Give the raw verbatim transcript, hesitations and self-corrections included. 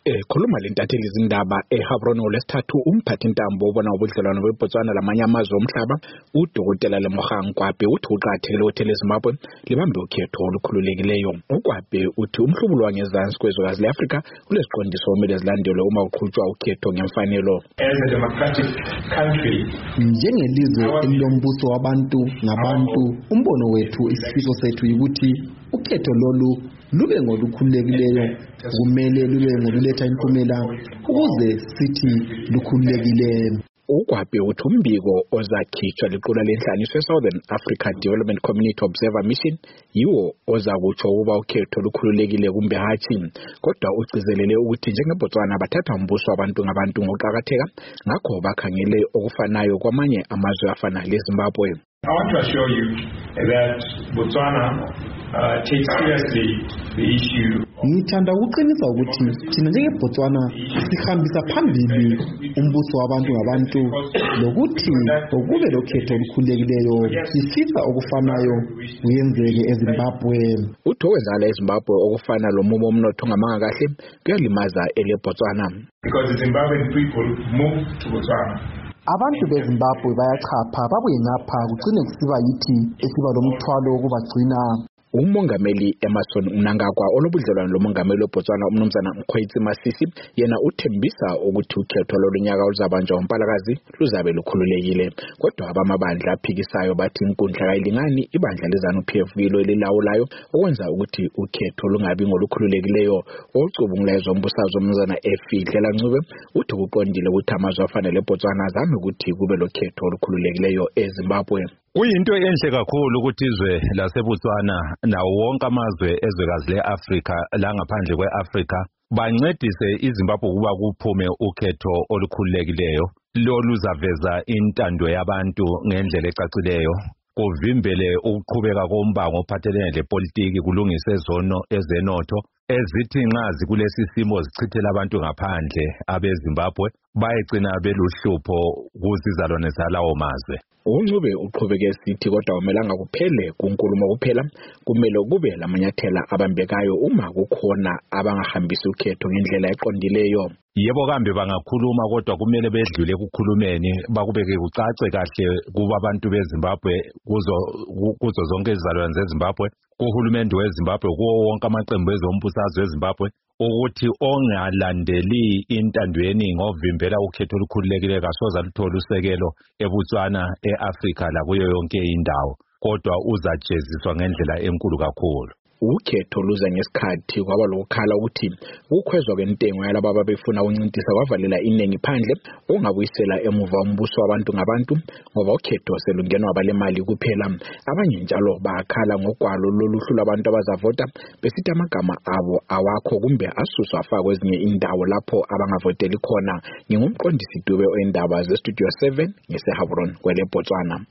Ekhuluma lentatheli izindaba eHabron ngolwesithathu umphathi intambo obona ubudlelwano beBotswana lamanye amazwe omhlaba uDokotela Lemogang Kwape uthi uqathele ukuthi leZimbabwe libambe ukhetho olukhululekileyo. uKwape uthi umhlubulo wangezansi kwezwekazi leAfrika ulesiqondiso omele zilandelwe uma uqhutshwa ukhetho ngemfanelo. As a democratic country, njengelizwe elilombuso wabantu ngabantu, umbono wethu isifiso sethu ukuthi ukhetho lolu lube ngolukhululekileyo, kumele lube ngoluletha impumela ukuze sithi lukhululekile. uKwape uthi umbiko ozakhitshwa liqula lenhlanganiso Southern Africa Development Community Observer Mission yiwo ozakutsho ukuba ukhetho lukhululekile kumbe hatshi, kodwa ugcizelele ukuthi njengeBotswana bathatha umbuso wabantu ngabantu ngokuqakatheka, ngakho bakhangele okufanayo kwamanye amazwe afana leZimbabwe. I want to assure you that Botswana uh, takes seriously the issue. Ngithanda ukuqinisa ukuthi thina njengeBotswana sihambisa phambili umbuso wabantu ngabantu lokuthi ukube lokhetho olukhululekileyo sifisa okufanayo kuyenzeke eZimbabwe. Uthokenzala eZimbabwe okufana lomumo omnotho ngamanga kahle kuyalimaza eleBotswana. Because the Zimbabwean people move to Botswana. Abantu beZimbabwe bayachapha babuye ngapha kugcine kusiba yithi esiba lomthwalo wokubagcina. Umongameli Emerson Mnangagwa olobudlelwano lomongameli weBotswana umnumzana Mkhwetsi Masisi yena uthembisa ukuthi ukhetho lolunyaka oluzabanjwa ngoMpalakazi luzabe lukhululekile, kodwa abamabandla aphikisayo bathi inkundla kayilingani ibandla leZANU-P F lo elilawulayo okwenza ukuthi ukhetho lungabi ngolukhululekileyo. Ocubungulayo zombusazwe umnumzana Efidlela Ncube uthi kuqondile ukuthi amazwe afana leBotswana azame ukuthi kube lokhetho olukhululekileyo eZimbabwe. Kuyinto enhle kakhulu ukuthi izwe laseBotswana nawo wonke amazwe ezwekazi leAfrika la ngaphandle kweAfrika bancedise iZimbabwe ukuba kuphume ukhetho olukhululekileyo loluzaveza intando yabantu ngendlela ecacileyo, kuvimbele ukuqhubeka kombango ophathelene lepolitiki, kulungise zono ezenotho ezithi nxa zikulesi simo zichithela abantu ngaphandle abeZimbabwe bayegcina beluhlupho kuzizalwane zalawo mazwe. uNcube uqhubeke sithi kodwa umelanga kuphele kunkulumo kuphela, kumele kube lamanyathela abambekayo uma kukhona abangahambisa ukhetho ngendlela eqondileyo. Yebo kambe bangakhuluma kodwa kumele bedlule ekukhulumeni bakubeke kucace kahle kuba abantu beZimbabwe kuzo kuzo zonke izizalwane zeZimbabwe, kuhulumende weZimbabwe, kuwo wonke amaqembu ezombusazwe weZimbabwe ukuthi ongalandeli intando yeningi ovimbela ukhetho olukhululekile kasoza luthola usekelo eBotswana, eAfrika lakuyo yonke indawo, kodwa uzajeziswa ngendlela enkulu kakhulu. Ukhetho luza ngesikhathi kwaba lokukhala ukuthi ukukhwezwa kwentengo yalabo ababefuna ukuncintisa kwavalela iningi phandle ongabuyisela emuva umbuso wabantu ngabantu, ngoba ukhetho selungenwa abalemali kuphela. Abanye njalo bakhala ngogwalo loluhlu lwabantu abazavota besithi amagama abo awakho kumbe asuswa afakwe kwezinye indawo lapho abangavoteli khona. Ngingumqondisi Dube oendaba zeStudio seven ngeseHabron kweleBotswana.